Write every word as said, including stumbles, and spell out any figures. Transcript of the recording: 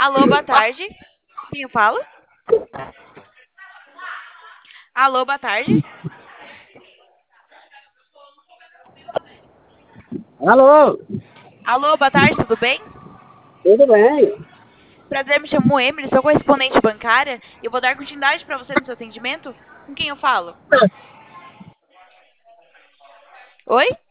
Alô, boa tarde. Quem eu falo? Alô, boa tarde. Alô, Alô, boa tarde, tudo bem? tudo bem? Prazer, me chamo Emily, sou correspondente bancária e eu vou dar continuidade para você no seu atendimento. Com quem eu falo? Oi?